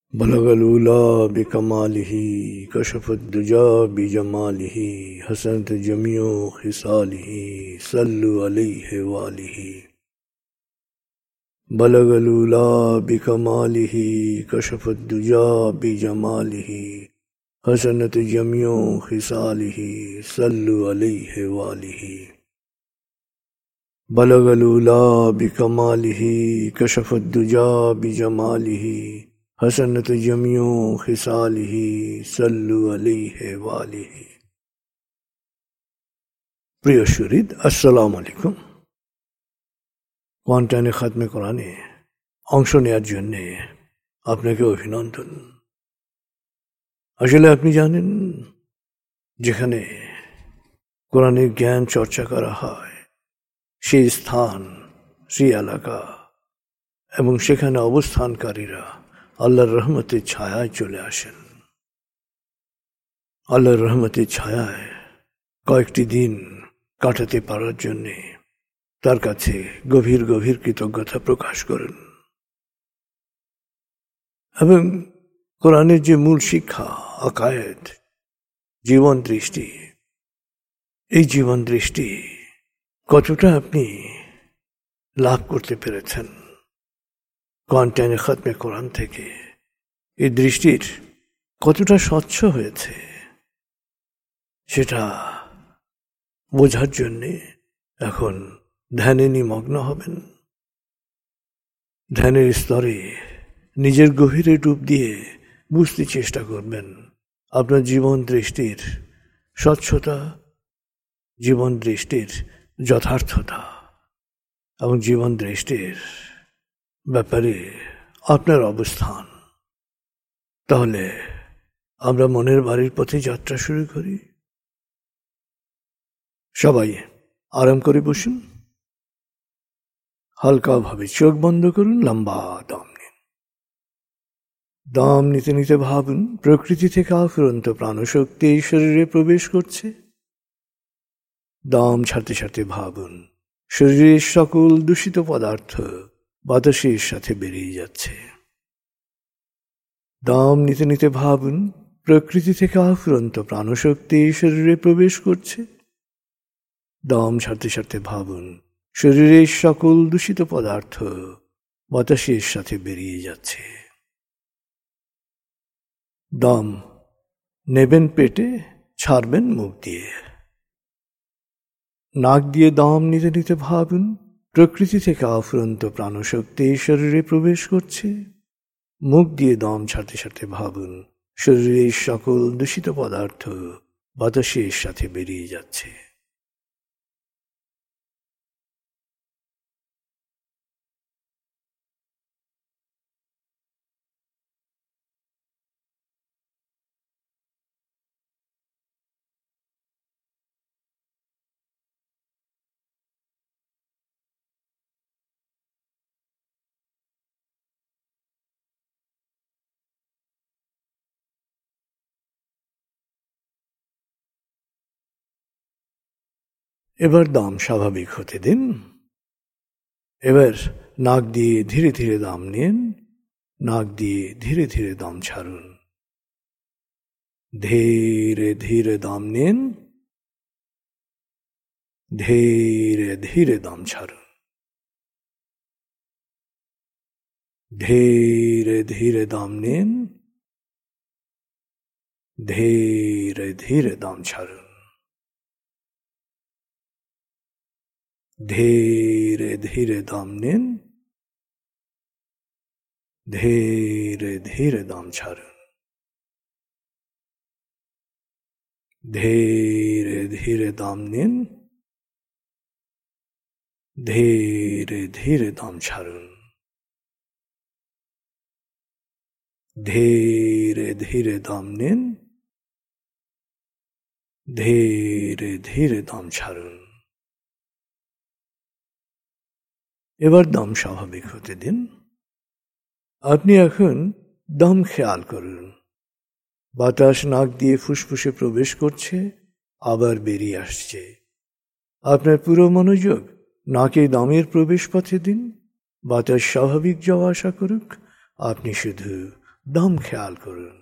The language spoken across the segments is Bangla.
बलगल उला बिकमालिही कशफुद्दुजा बिजमालिही हसनत जमियो खिसालिही सल्लु अलैहि वालिही। बलगल उला बिकमालिही कशफुद्दुजा बिजमालिही हसनत जमियो खिसालिही सल्लु अलैहि वालिही। बलगल उला बिकमालिही कशफुद्दुजा बिजमालिही हसनत जमियो खिसालिही सल्लु अलैहि वालिही। प्रिय शुरीद, अस्सलामु आलैकुम। কোয়ান্টাইনে খাতমে কোরআনে অংশ নেওয়ার জন্য আপনাকে অভিনন্দন। আসলে আপনি জানেন, যেখানে কোরআনের জ্ঞান চর্চা করা হয় সেই স্থান, সেই এলাকা এবং সেখানে অবস্থানকারীরা আল্লাহর রহমতের ছায়ায় চলে আসেন। আল্লাহর রহমতের ছায়ায় কয়েকটি দিন কাটাতে পারার জন্যে তার কাছে গভীর গভীর কৃতজ্ঞতা প্রকাশ করেন এবং কোরআনের যে মূল শিক্ষা, আকায়েদ, জীবন দৃষ্টি, এই জীবন দৃষ্টি কতটা আপনি লাভ করতে পেরেছেন কোয়ান্টাইনে খাতমে কোরআন থেকে, এই দৃষ্টির কতটা স্বচ্ছ হয়েছে সেটা বোঝার জন্যে এখন ধ্যানে নিমগ্ন হবেন। ধ্যানের স্তরে নিজের গভীরে ডুব দিয়ে বুঝতে চেষ্টা করবেন আপনার জীবন দৃষ্টির স্বচ্ছতা, জীবন দৃষ্টির যথার্থতা এবং জীবন দৃষ্টির ব্যাপারে আপনার অবস্থান। তাহলে আমরা মনের বাড়ির পথে যাত্রা শুরু করি। সবাই আরাম করে বসুন, হালকাভাবে চোখ বন্ধ করুন, লম্বা দম নিন। দম নিতে নিতে ভাবুন প্রকৃতি থেকে আফুরন্ত প্রাণশক্তি এই শরীরে প্রবেশ করছে। দম ছাড়তে ছাড়তে ভাবুন শরীরের সকল দূষিত পদার্থ বাতাসের সাথে বেরিয়ে যাচ্ছে। দম নিতে নিতে ভাবুন প্রকৃতি থেকে আফুরন্ত প্রাণশক্তি এই শরীরে প্রবেশ করছে। দম ছাড়তে ছাড়তে ভাবুন শরীরের সকল দূষিত পদার্থ বাতাসের সাথে বেরিয়ে যাচ্ছে। দম নেবেন পেটে, ছাড়বেন মুখ দিয়ে। নাক দিয়ে দম নিতে নিতে ভাবুন প্রকৃতি থেকে আফুরন্ত প্রাণশক্তি এই শরীরে প্রবেশ করছে। মুখ দিয়ে দম ছাড়তে ছাড়তে ভাবুন শরীরের সকল দূষিত পদার্থ বাতাসের সাথে বেরিয়ে যাচ্ছে। এবার দম স্বাভাবিক হতে দিন। এবার নাক দিয়ে ধীরে ধীরে দম নিন, নাক দিয়ে ধীরে ধীরে দম ছাড়ুন। ধীরে ধীরে দম নিন, ধীরে ধীরে দম ছাড়ুন। ধীরে ধীরে দম নিন, ধীরে ধীরে দম ছাড়ুন। ধীরে ধীরে দম নিন, ধীরে ধীরে দম ছাড়ুন। ধীরে ধীরে দম নিন, ধীরে ধীরে দম ছাড়ুন। ধীরে ধীরে দম নিন, ধীরে ধীরে দম ছাড়ুন। এবার দম স্বাভাবিক হতে দিন। আপনি এখন দম খেয়াল করুন। বাতাস নাক দিয়ে ফুসফুসে প্রবেশ করছে, আবার বেরিয়ে আসছে। আপনার পুরো মনোযোগ নাকে দমের প্রবেশ পথে দিন। বাতাস স্বাভাবিক যাওয়া আসা করুক, আপনি শুধু দম খেয়াল করুন।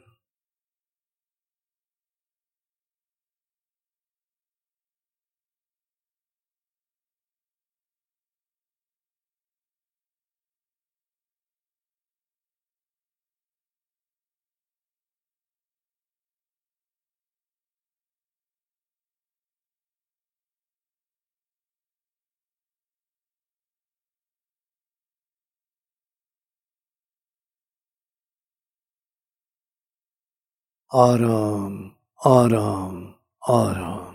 आराम, आराम, आराम।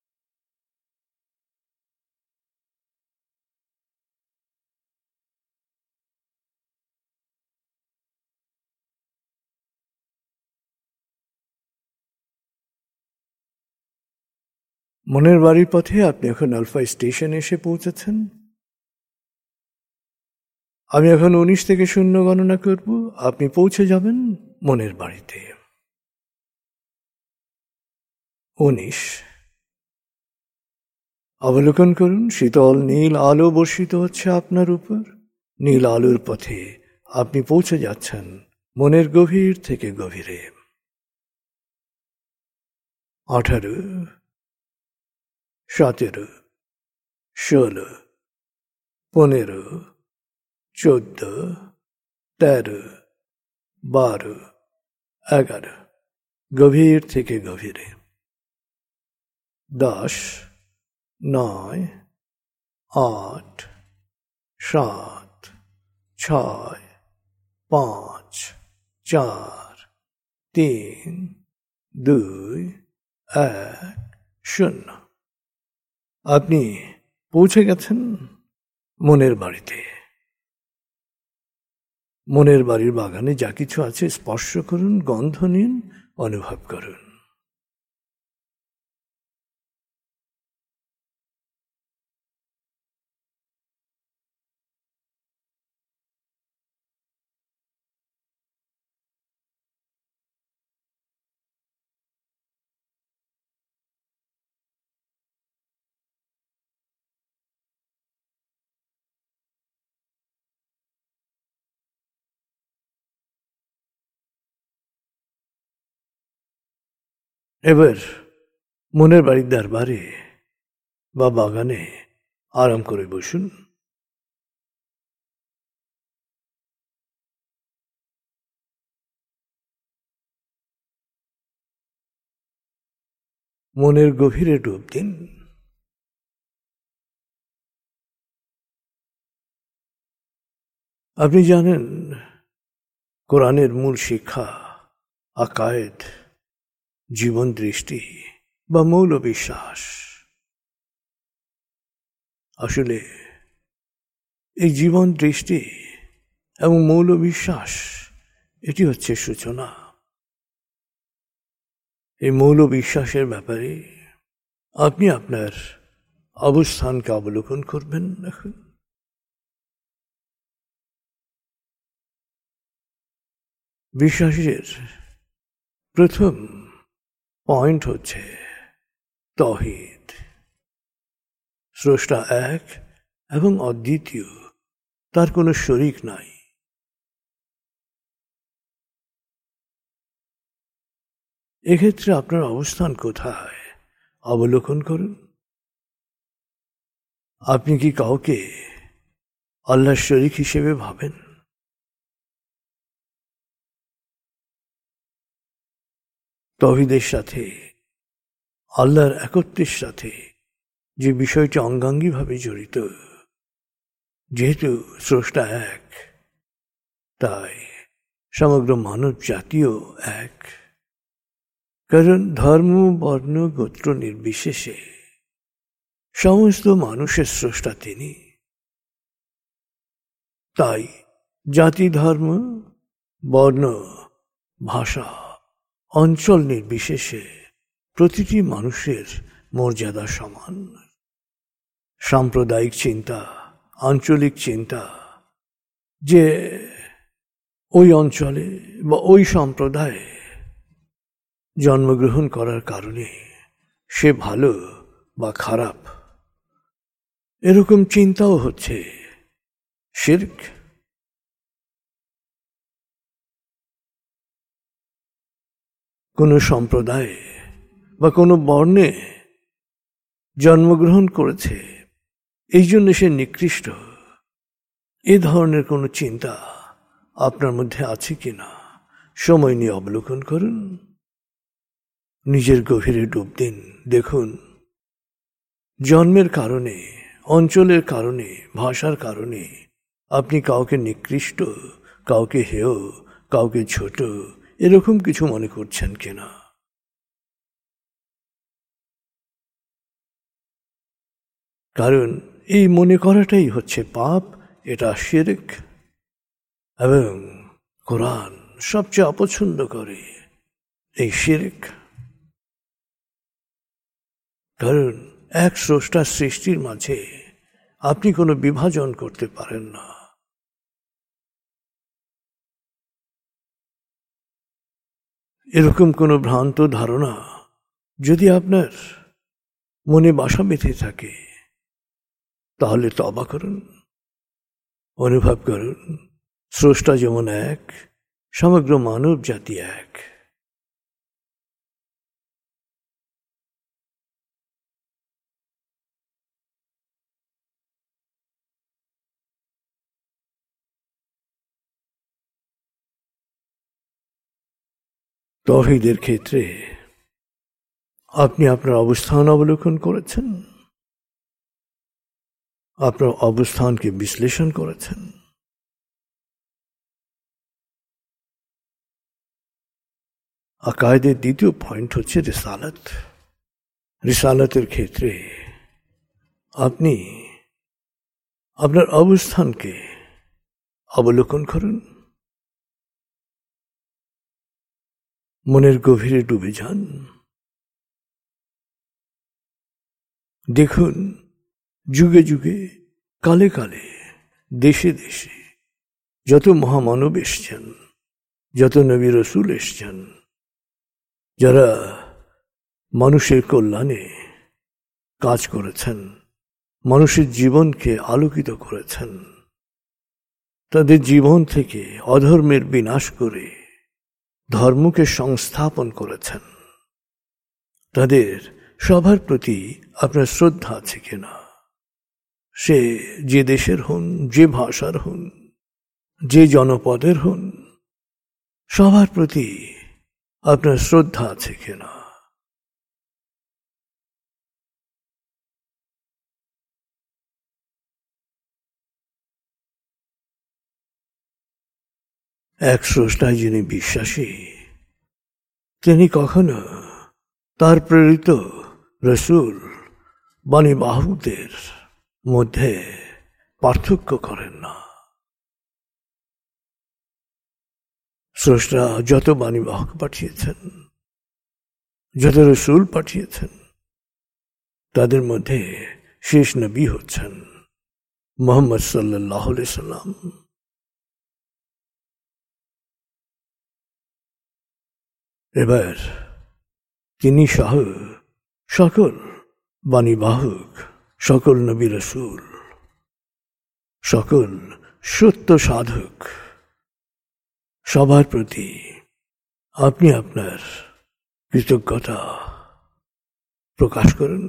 মনের বাড়ির পথে আপনি এখন আলফা স্টেশনে এসে পৌঁছেছেন। আমি এখন 19 থেকে 0 গণনা করব, আপনি পৌঁছে যাবেন মনের বাড়িতে। 19। অবলোকন করুন, শীতল নীল আলো বর্ষিত হচ্ছে আপনার উপর। নীল আলোর পথে আপনি পৌঁছে যাচ্ছেন মনের গভীর থেকে গভীরে। 18, 17, 16, 15, 14, 13, 12, 11, গভীর থেকে গভীরে। 10, 9, 8, 7, 6, 5, 4, 3, 2, 1, 0। আপনি পৌঁছে গেছেন মনের বাড়িতে। মনের বাড়ির বাগানে যা কিছু আছে স্পর্শ করুন, গন্ধ নিন, অনুভব করুন। এবার মনের বাড়ির দরবারে বা বাগানে আরাম করে বসুন। মনের গভীরে ডুব দিন। আপনি জানেন কোরআনের মূল শিক্ষা, আকায়েদ, জীবন দৃষ্টি বা মৌল বিশ্বাস। আসলে এই জীবন দৃষ্টি এবং মৌল বিশ্বাস এটি হচ্ছে সূচনা। এই মৌল বিশ্বাসের ব্যাপারে আপনি আপনার অবস্থানকে অবলোকন করবেন। এখন বিশ্বাসের প্রথম পয়েন্ট হচ্ছে তাওহীদ। স্রষ্টা এক এবং অদ্বিতীয়, তার কোনো শরীক নাই। এক্ষেত্রে আপনার অবস্থান কোথায় অবলোকন করুন। আপনি কি কাউকে আল্লাহর শরীক হিসেবে ভাবেন? তাওহীদের সাথে, আল্লাহর একত্বের সাথে যে বিষয়টি অঙ্গাঙ্গিভাবে জড়িত, যেহেতু স্রষ্টা এক, তাই সমগ্র মানব জাতীয় এক। কারণ ধর্ম, বর্ণ, গোত্র নির্বিশেষে সমস্ত মানুষের স্রষ্টা তিনি। তাই জাতি, ধর্ম, বর্ণ, ভাষা, অঞ্চল নির্বিশেষে প্রতিটি মানুষের মর্যাদা সমান। সাম্প্রদায়িক চিন্তা, আঞ্চলিক চিন্তা, যে ওই অঞ্চলে বা ওই সম্প্রদায়ে জন্মগ্রহণ করার কারণে সে ভালো বা খারাপ, এরকম চিন্তাও হচ্ছে শিরক। কোনো সম্প্রদায়ে বা কোনো বর্ণে জন্মগ্রহণ করেছে, এই জন্য সে নিকৃষ্ট, এ ধরনের কোনো চিন্তা আপনার মধ্যে আছে কিনা সময় নিয়ে অবলোকন করুন। নিজের গভীরে ডুব দিন। দেখুন, জন্মের কারণে, অঞ্চলের কারণে, ভাষার কারণে আপনি কাউকে নিকৃষ্ট, কাউকে হেয়, কাউকে ছোট এরকম কিছু মনে করছেন কিনা। কারণ এই মনে করাটাই হচ্ছে পাপ, এটা শিরক, এবং কোরআন সবচেয়ে অপছন্দ করে এই শিরক। কারণ এক স্রষ্টার সৃষ্টির মাঝে আপনি কোনো বিভাজন করতে পারেন না। এরকম কোনো ভ্রান্ত ধারণা যদি আপনার মনে বাসা বেঁধে থাকে, তাহলে তওবা করুন, অনুভব করুন স্রষ্টা যেমন এক, সমগ্র মানব জাতি এক। তাওহীদের ক্ষেত্রে আপনি আপনার অবস্থান অবলোকন করেছেন, আপনার অবস্থানকে বিশ্লেষণ করেছেন। আকায়েদের দ্বিতীয় পয়েন্ট হচ্ছে রিসালাত। রিসালাতের ক্ষেত্রে আপনি আপনার অবস্থানকে অবলোকন করুন, মনের গভীরে ডুবে যান। দেখুন, যুগে যুগে, কালে কালে, দেশে দেশে যত মহামানব এসছেন, যত নবী রসুল এসছেন, যারা মানুষের কল্যাণে কাজ করেছেন, মানুষের জীবনকে আলোকিত করেছেন, তাদের জীবন থেকে অধর্মের বিনাশ করে ধর্মকে সংস্থাপন করেছেন, তাদের সবার প্রতি আপনার শ্রদ্ধা আছে কিনা? সে যে দেশের হন, যে ভাষার হন, যে জনপদের হন, সবার প্রতি আপনার শ্রদ্ধা আছে কিনা? এক স্রষ্টায় যিনি বিশ্বাসী, তিনি কখনো তার প্রেরিত রসুল বাণী বাহকদের মধ্যে পার্থক্য করেন না। স্রষ্টা যত বাণী বাহক পাঠিয়েছেন, যত রসুল পাঠিয়েছেন, তাদের মধ্যে শেষ নবী হচ্ছেন মুহাম্মদ সাল্লাল্লাহু আলাইহি সাল্লাম। এবার তিনি সহ সকল বাণী বাহক, সকল নবী রসুল, সকল সত্য সাধক, সবার প্রতি আপনি আপনার কৃতজ্ঞতা প্রকাশ করুন।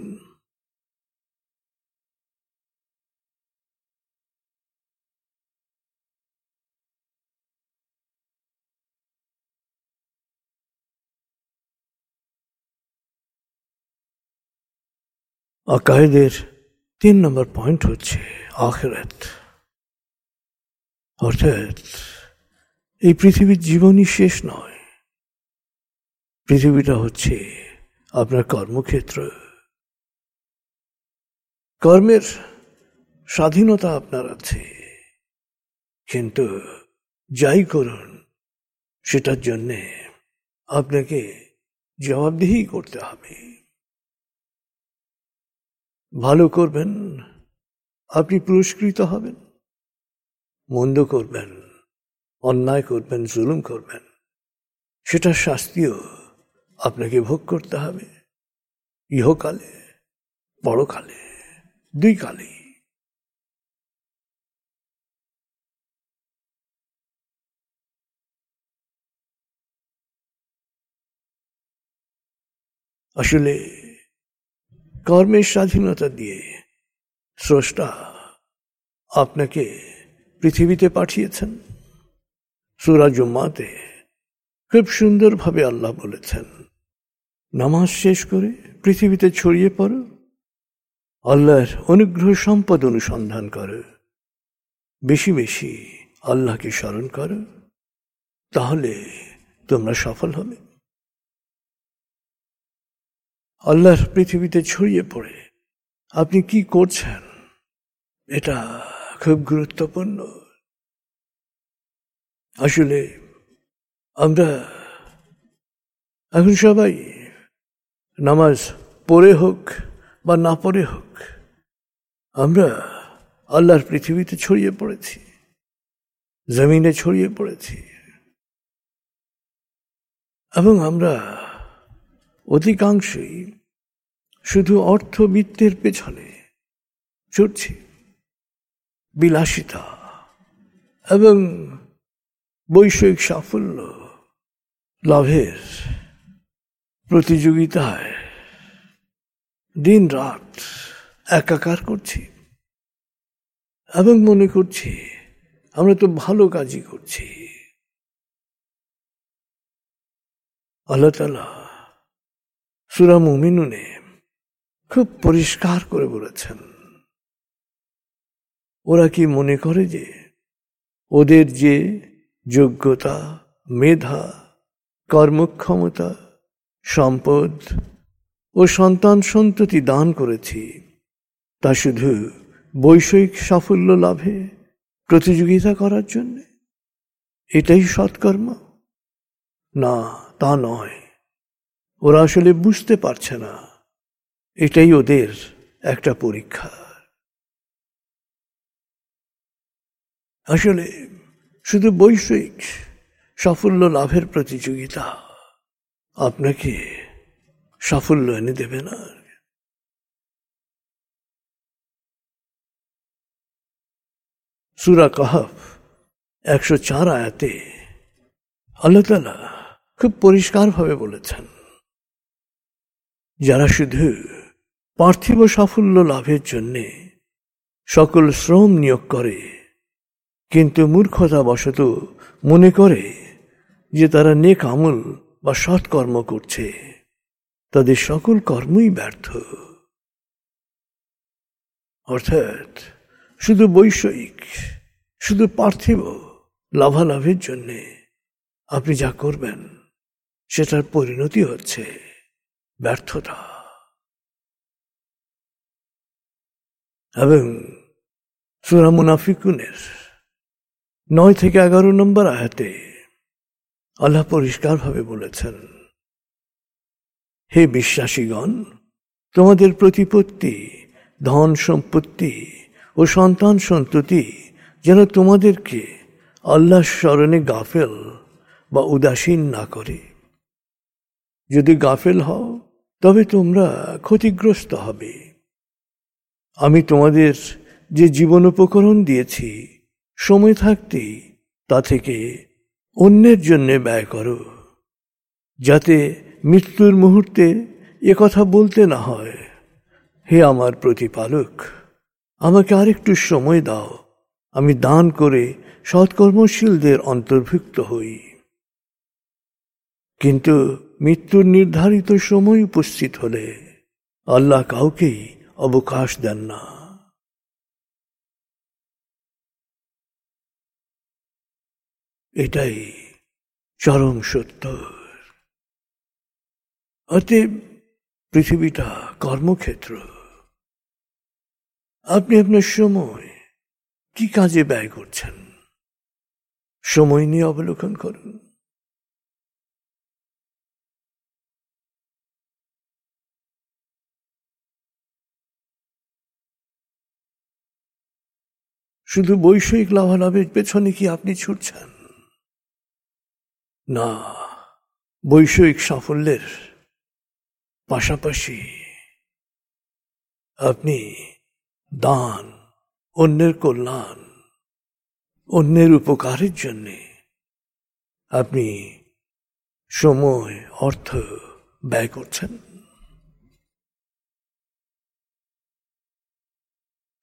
আকায়েদের 3 নম্বর পয়েন্ট হচ্ছে আখিরাত। অর্থাৎ এই পৃথিবীর জীবনই শেষ নয়, পৃথিবীটা হচ্ছে আপনার কর্মক্ষেত্র। কর্মের স্বাধীনতা আপনার আছে, কিন্তু যাই করুন সেটার জন্যে আপনাকে জবাবদিহি করতে হবে। ভালো করবেন, আপনি পুরস্কৃত হবেন। মন্দ করবেন, অন্যায় করবেন, জুলুম করবেন, সেটার শাস্তিও আপনাকে ভোগ করতে হবে, ইহকালে, পরকালে, দুই কালে। আসলে কর্মের স্বাধীনতা দিয়ে স্রষ্টা আপনাকে পৃথিবীতে পাঠিয়েছেন। সূরা জুম্মাতে খুব সুন্দরভাবে আল্লাহ বলেছেন, নামাজ শেষ করে পৃথিবীতে ছড়িয়ে পড়ো, আল্লাহর অনুগ্রহ সম্পদ অনুসন্ধান করো, বেশি বেশি আল্লাহকে স্মরণ করো, তাহলে তোমরা সফল হবে। আল্লাহর পৃথিবীতে ছড়িয়ে পড়ে আপনি কি করছেন, এটা খুব গুরুত্বপূর্ণ। আসলে আমরা এখন সবাই নামাজ পড়ে হোক বা না পড়ে হোক, আমরা আল্লাহর পৃথিবীতে ছড়িয়ে পড়েছি, জমিনে ছড়িয়ে পড়েছি, এবং আমরা অধিকাংশই শুধু অর্থবিত্তের পেছনে ছুটছি। বিলাসিতা এবং বৈষয়িক সাফল্য লাভের প্রতিযোগিতায় দিন রাত একাকার করছি এবং মনে করছি আমরা তো ভালো কাজই করছি। আল্লাহ তাআলা সূরা মুমিনুনে খুব পরিষ্কার করে বলেছেন, ওরা কি মনে করে যে ওদের যে যোগ্যতা, মেধা, কর্মক্ষমতা, সম্পদ ও সন্তান সন্ততি দান করেছি, তা শুধু বৈষয়িক সাফল্য লাভে প্রতিযোগিতা করার জন্য? এটাই সৎকর্ম? না, তা নয়। ওরা আসলে বুঝতে পারছে না এটাই ওদের একটা পরীক্ষা। আসলে শুধু বৈষয়িক সাফল্য লাভের প্রতিযোগিতা আপনাকে সাফল্য এনে দেবে না। সূরা কাহফ 104 আয়াতে আল্লাহ তাআলা খুব পরিষ্কারভাবে বলেছেন, যারা শুধু পার্থিব সাফল্য লাভের জন্য সকল শ্রম নিয়োগ করে কিন্তু মূর্খতাবশত মনে করে যে তারা নেক আমল বা সৎকর্ম করছে, তাদের সকল কর্মই ব্যর্থ। অর্থাৎ শুধু বৈষয়িক, শুধু পার্থিব লাভালাভের জন্য আপনি যা করবেন সেটার পরিণতি হচ্ছে ব্যর্থতা। এবং সূরা মুনাফিকুনের 9 থেকে 11 নম্বর আয়াতে আল্লাহ পরিষ্কারভাবে বলেছেন, হে বিশ্বাসীগণ, তোমাদের প্রতিপত্তি, ধন সম্পত্তি ও সন্তান সন্ততি যেন তোমাদেরকে আল্লাহর স্মরণে গাফেল বা উদাসীন না করে। যদি গাফেল হও তবে তোমরা ক্ষতিগ্রস্ত হবে। আমি তোমাদের যে জীবন উপকরণ দিয়েছি, সময় থাকতেই তা থেকে অন্যের জন্য ব্যয় করো, যাতে মৃত্যুর মুহূর্তে কথা বলতে না হয়, হে আমার প্রতিপালক, আমাকে আরেকটু সময় দাও, আমি দান করে সৎকর্মশীলদের অন্তর্ভুক্ত হই। কিন্তু মৃত্যুর নির্ধারিত সময় উপস্থিত হলে আল্লাহ কাউকেই অবকাশ দেন না। এটাই চরম সত্য। অতএব পৃথিবীটা কর্মক্ষেত্র। আপনি আপনার সময় কি কাজে ব্যয় করছেন, সময় নিয়ে অবলোকন করুন। শুধু বৈষয়িক লাভালাভের পেছনে কি আপনি ছুটছেন? না, বৈষয়িক সাফল্যের পাশাপাশি আপনি দান, অন্যের কল্যাণ, অন্যের উপকারের জন্য আপনি সময়, অর্থ ব্যয় করছেন।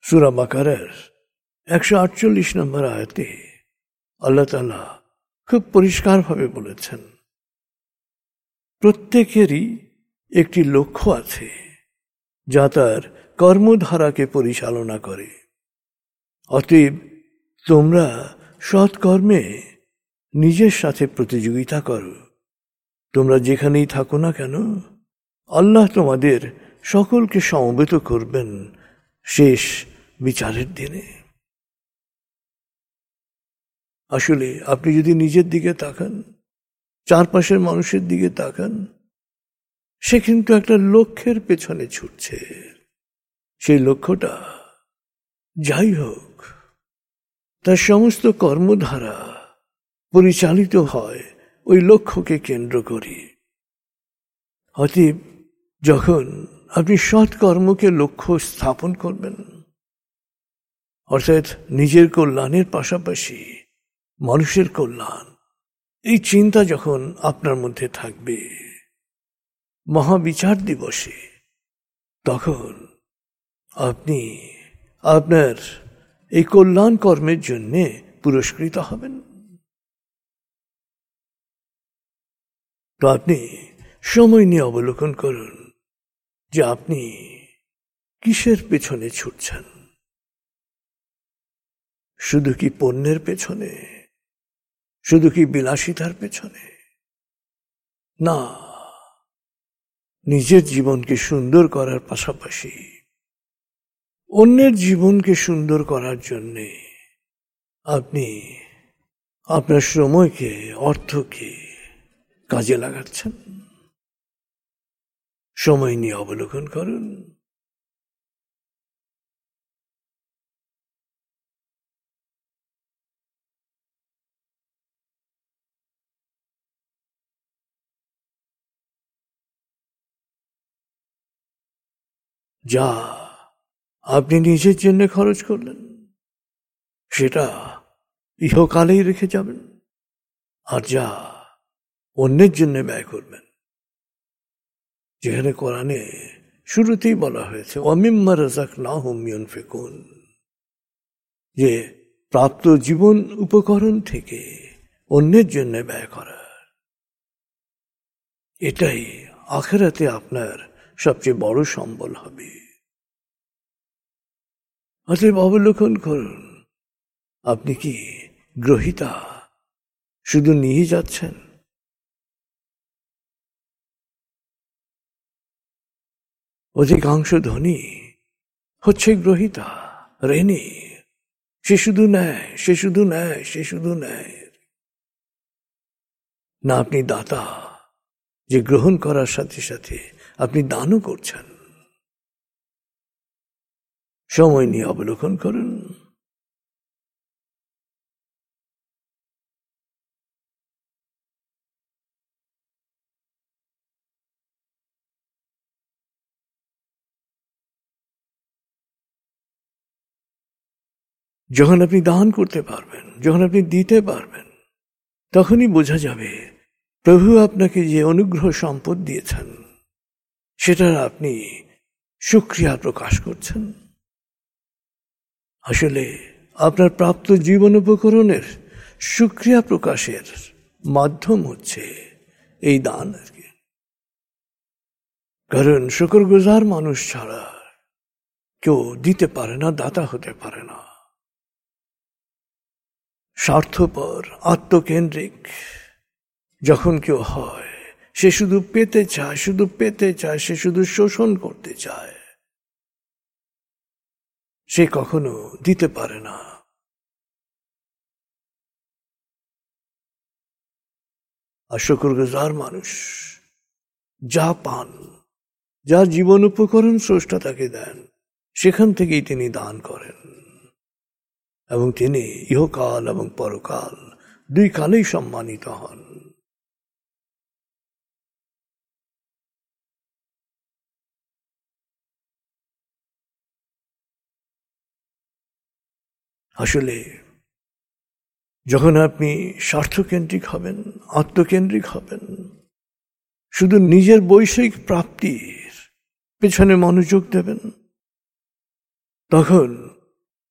সূরা বাকারার 148 নম্বর আয়াতে আল্লাহ তাআলা খুব পরিষ্কারভাবে বলেছেন, প্রত্যেকেরই একটি লক্ষ্য আছে যা তার কর্মধারাকে পরিচালনা করে। অতএব তোমরা সৎকর্মে নিজের সাথে প্রতিযোগিতা করো। তোমরা যেখানেই থাকো না কেন, আল্লাহ তোমাদের সকলকে সমবেত করবেন শেষ বিচারের দিনে। আসলে আপনি যদি নিজের দিকে তাকান, চারপাশের মানুষের দিকে তাকান, সে কিন্তু একটা লক্ষ্যের পেছনে ছুটছে। সেই লক্ষ্যটা যাই হোক, তার সমস্ত কর্মধারা পরিচালিত হয় ওই লক্ষ্যকে কেন্দ্র করে। অতএব যখন আপনি সৎ কর্মকে লক্ষ্য স্থাপন করবেন, অর্থাৎ নিজের কল্যাণের পাশাপাশি মানুষের কল্যাণ, এই চিন্তা যখন আপনার মধ্যে থাকবে, মহাবিচার দিবসে তখন আপনি আপনার এই কল্যাণ কর্মের জন্য পুরস্কৃত হবেন। তো আপনি সময় নিয়ে অবলোকন করুন যে আপনি কিসের পেছনে ছুটছেন। শুধু কি পণ্যের পেছনে? শুধু কি বিলাসিতার পেছনে? না, নিজের জীবনকে সুন্দর করার পাশাপাশি অন্যের জীবনকে সুন্দর করার জন্যে আপনি আপনার সময়কে, অর্থকে কাজে লাগাচ্ছেন। সময় নিয়ে অবলোকন করুন। যা আপনি নিজের জন্য খরচ করলেন, সেটা ইহকালেই রেখে যাবেন। আর যা অন্যের জন্য ব্যয় করবেন, যেখানে কোরআনে শুরুতেই বলা হয়েছে ওয়ামিম্মা রাযাকনাহুম ইউনফিকুন, যে প্রাপ্ত জীবন উপকরণ থেকে অন্যের জন্য ব্যয় করা, এটাই আখিরাতে আপনার সবচেয়ে বড় সম্বল হবে। অতএব অবলোকন করুন, আপনি কি গ্রহীতা, শুধু নিয়ে যাচ্ছেন? অধিকাংশ ধনী হচ্ছে গ্রহীতা, ঋণী। সে শুধু নেয়, সে শুধু নেয়, সে শুধু নেয়। না, আপনি দাতা, যে গ্রহণ করার সাথে সাথে আপনি দানও করছেন। সময় নিয়ে অবলোকন করুন। যখন আপনি দান করতে পারবেন, যখন আপনি দিতে পারবেন, তখনই বোঝা যাবে প্রভু আপনাকে যে অনুগ্রহ সম্পদ দিয়েছেন, সেটার আপনি শুকরিয়া প্রকাশ করছেন। আসলে আপনার প্রাপ্ত জীবন উপকরণের শুকরিয়া প্রকাশের মাধ্যম হচ্ছে এই দান আর কি। কারণ শুকরগুজার মানুষ ছাড়া কেউ দিতে পারে না, দাতা হতে পারে না। স্বার্থপর, আত্মকেন্দ্রিক যখন কেউ হয়, সে শুধু পেতে চায়, শুধু পেতে চায়, সে শুধু শোষণ করতে চায়, সে কখনো দিতে পারে না। আর শুকরগুজার মানুষ যা পান, যা জীবন উপকরণ স্রষ্টা তাকে দেন, সেখান থেকেই তিনি দান করেন, এবং তিনি ইহকাল এবং পরকাল দুই কালেই সম্মানিত হন। আসলে যখন আপনি স্বার্থকেন্দ্রিক হবেন, আত্মকেন্দ্রিক হবেন, শুধু নিজের বৈষয়িক প্রাপ্তির পেছনে মনোযোগ দেবেন, তখন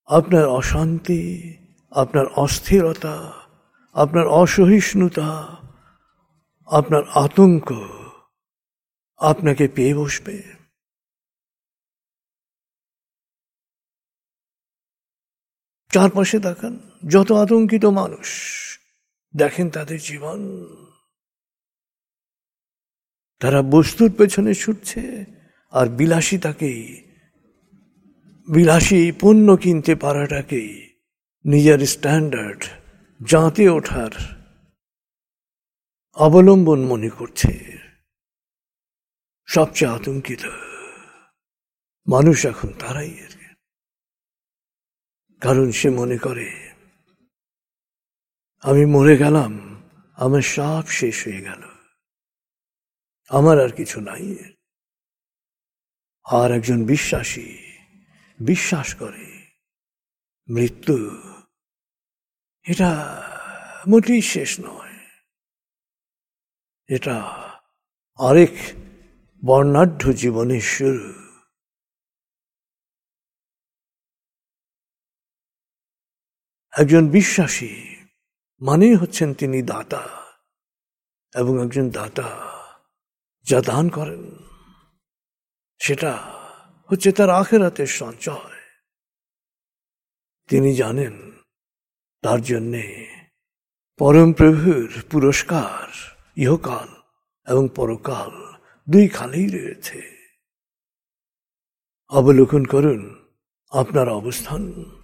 আপনার অশান্তি, আপনার অস্থিরতা, আপনার অসহিষ্ণুতা, আপনার আতঙ্ক আপনাকে পেয়ে বসবে। চারপাশে তাকান, যত আতঙ্কিত মানুষ দেখেন তাদের জীবন, তারা বস্তুর পেছনে ছুটছে আর বিলাসী পণ্য কিনতে পারাটাকেই নিজের স্ট্যান্ডার্ড জাঁতে ওঠার অবলম্বন মনে করছে। সবচেয়ে আতঙ্কিত মানুষ এখন তারাই, কারণ সে মনে করে আমি মরে গেলাম, আমার সব শেষ হয়ে গেল, আমার আর কিছু নাই। আর একজন বিশ্বাসী বিশ্বাস করে মৃত্যু এটা মোটেই শেষ নয়, এটা আরেক বর্ণাঢ্য জীবনের শুরু। একজন বিশ্বাসী মানেই হচ্ছেন তিনি দাতা, এবং একজন দাতা যা দান করেন সেটা হচ্ছে তার আখিরাতের সঞ্চয়। তিনি জানেন তার জন্যে পরম প্রভুর পুরস্কার ইহকাল এবং পরকাল দুই খালেই রয়েছে। অবলোকন করুন আপনার অবস্থান।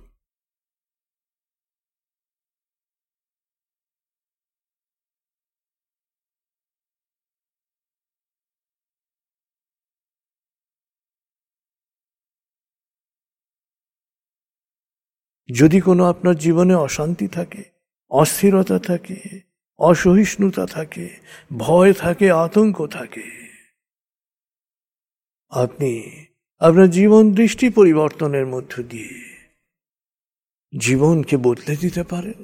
যদি কোনো আপনার জীবনে অশান্তি থাকে, অস্থিরতা থাকে, অসহিষ্ণুতা থাকে, ভয় থাকে, আতঙ্ক থাকে, আপনি আপনার জীবন দৃষ্টি পরিবর্তনের মধ্য দিয়ে জীবনকে বদলে দিতে পারেন।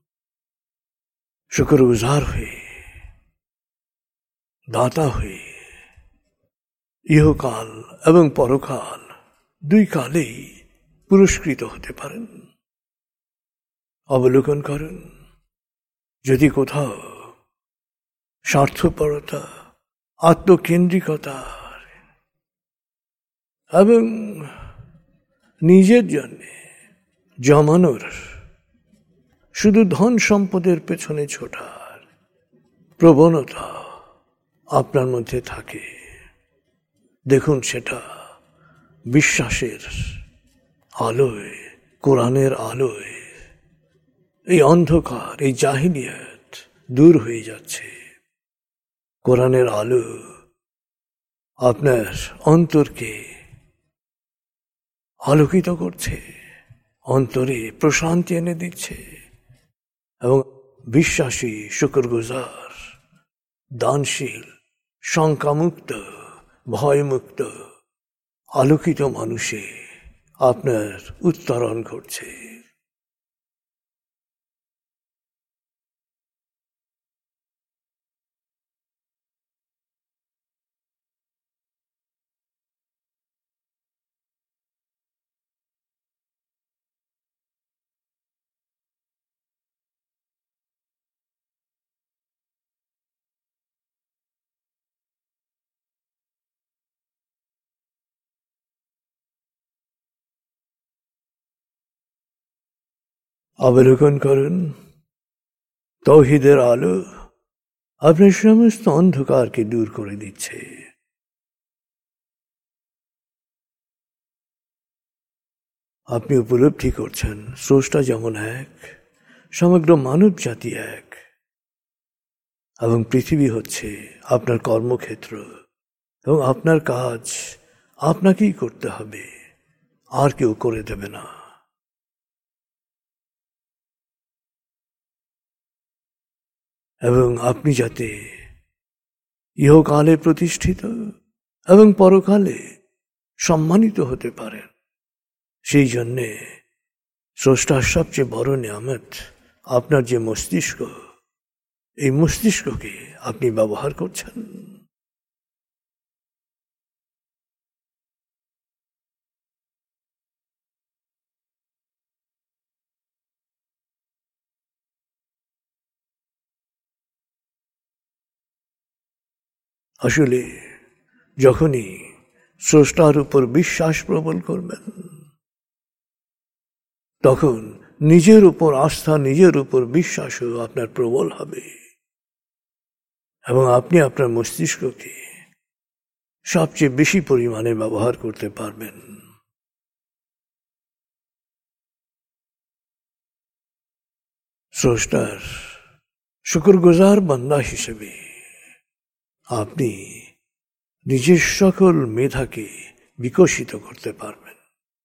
শুকরগুজার হয়ে, দাতা হয়ে ইহকাল এবং পরকাল দুই কালেই পুরস্কৃত হতে পারেন। অবলোকন করুন, যদি কোথাও স্বার্থপরতা, আত্মকেন্দ্রিকতা এবং নিজের জন্য জমানোর, শুধু ধন সম্পদের পেছনে ছোটার প্রবণতা আপনার মধ্যে থাকে, দেখুন সেটা বিশ্বাসের আলোয়, কোরআনের আলোয় এই অন্ধকার, এই জাহিলিয়াত দূর হয়ে যাচ্ছে। কোরআনের আলো আপনার অন্তরকে আলোকিত করছে, অন্তরে প্রশান্তি এনে দিচ্ছে, এবং বিশ্বাসী, শুকরগুজার, দানশীল, শঙ্কামুক্ত, ভয়মুক্ত, আলোকিত মানুষে আপনার উত্তরণ ঘটছে। অবলোকন করুন, তৌহিদের আলো আপনার সমস্ত অন্ধকারকে দূর করে দিচ্ছে। আপনি উপলব্ধি করছেন স্রষ্টা যেমন এক, সমগ্র মানব জাতি এক, এবং পৃথিবী হচ্ছে আপনার কর্মক্ষেত্র, এবং আপনার কাজ আপনাকেই করতে হবে, আর কেউ করে দেবে না। এবং আপনি যাতে ইহকালে প্রতিষ্ঠিত এবং পরকালে সম্মানিত হতে পারেন, সেই জন্যে স্রষ্টার সবচেয়ে বড় নিয়ামত আপনার যে মস্তিষ্ক, এই মস্তিষ্ককে আপনি ব্যবহার করছেন। আসলে যখনই স্রষ্টার উপর বিশ্বাস প্রবল করবেন, তখন নিজের উপর আস্থা, নিজের উপর বিশ্বাসও আপনার প্রবল হবে এবং আপনি আপনার মস্তিষ্ককে সবচেয়ে বেশি পরিমাণে ব্যবহার করতে পারবেন। স্রষ্টার শুকরগুজার বান্দা হিসেবে আপনি নিজের সকল মেধাকে বিকশিত করতে পারবেন।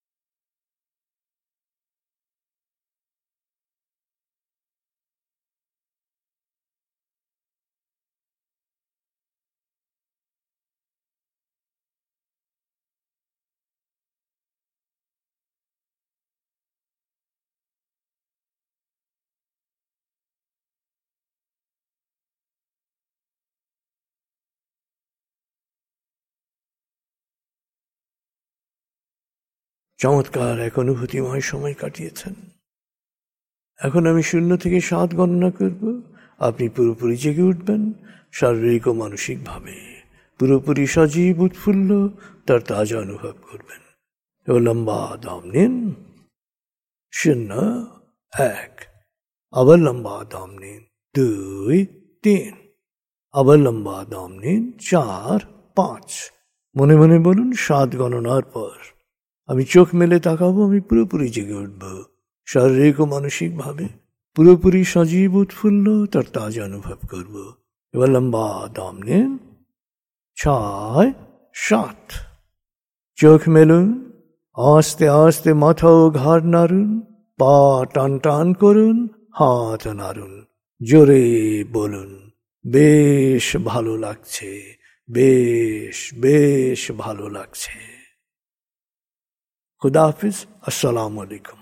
চমৎকার এক অনুভূতিময় সময় কাটিয়েছেন। এখন আমি 0 থেকে 7 গণনা করব। আপনি পুরোপুরি জেগে উঠবেন, শারীরিক ও মানসিকভাবে পুরোপুরি সজীব উৎফুল্ল তার তাজা অনুভব করবেন। এবার লম্বা দম নিন। 0, 1। আবার লম্বা দম নিন। 2, 3। আবার লম্বা দম নিন। 4, 5। মনে মনে বলুন 7 গণনার পর আমি চোখ মেলে তাকাবো, আমি পুরোপুরি জেগে উঠব, শারীরিক ও মানসিকভাবে পুরোপুরি সজীব উৎফুল্ল তার তাজা অনুভব করব। এবার লম্বা দম নিন। 6, 7। চোখ মেলুন, আস্তে আস্তে মাথা ও ঘাড় নাড়ুন, পা টান টান করুন, হাত নাড়ুন, জোরে বলুন বেশ ভালো লাগছে, বেশ বেশ ভালো লাগছে। खुदा हाफिज। अस्सलाम वालेकुम।